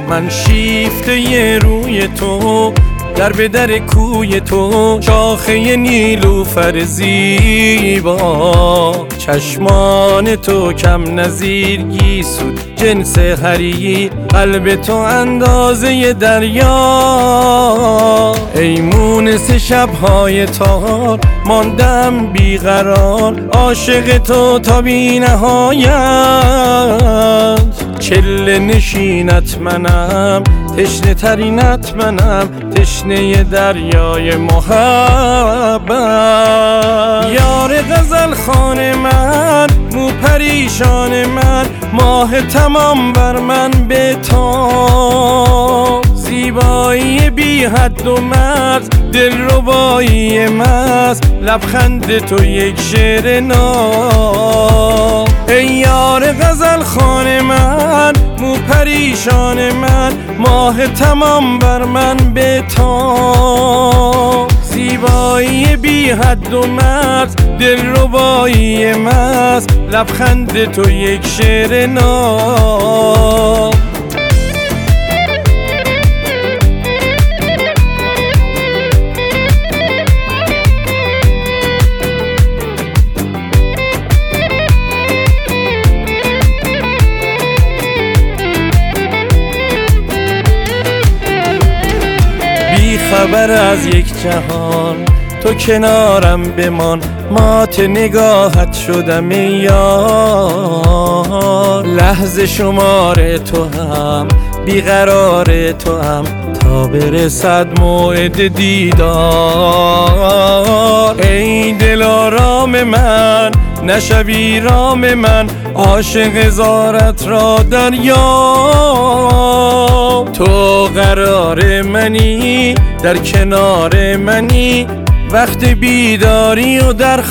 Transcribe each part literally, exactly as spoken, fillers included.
من شیفته ی روی تو، در به در کوی تو، شاخه نیلوفر زیبا. چشمان تو کم نظیر گیسود جنس هری، قلب تو اندازه دریا. ای مونس شبهای تار ماندم بیقرار، عاشق تو تا بی نهایت. چله نشینت منم، تشنه ترینت منم، تشنه دریای محبت. یار غزل خان من، مو پریشان من، ماه تمام بر من به تا. زیبایی بی حد و مرز، دلربایی مست، لبخند تو یک شعر ناب. ای یار غزل خان من، مو پریشان من، ماه تمام بر من به تا. زیبایی بی حد و مرز، دلربایی مست، لبخند تو یک شعر ناب. خبر از یک جهان، تو کنارم بمان، مات نگاهت شدم ای یار. لحظه شمار تو هم، بیقرار تو هم، تا برسد موعد دیدار. ای دلارام من، نشوی رام من، عاشق زارت را دریا. تو قرار منی، در کنار منی، وقت بیداری و در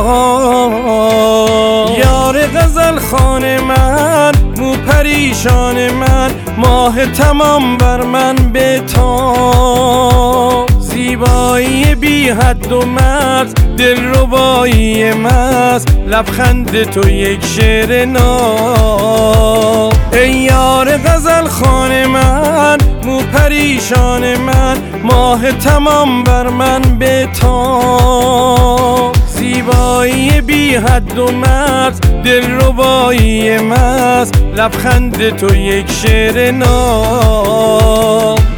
خواب. یار غزل خان من، مو پریشان من، ماه تمام بر من به تا. زیبایی بی حد و مرز، دلربایی مست، لبخند تو یک شعر ناب. ای یار غزل خان من، مو پریشان من، ماه تمام بر من به تا. زیبایی بی حد و مرز، دلربایی مست، لبخند تو یک شعر ناب.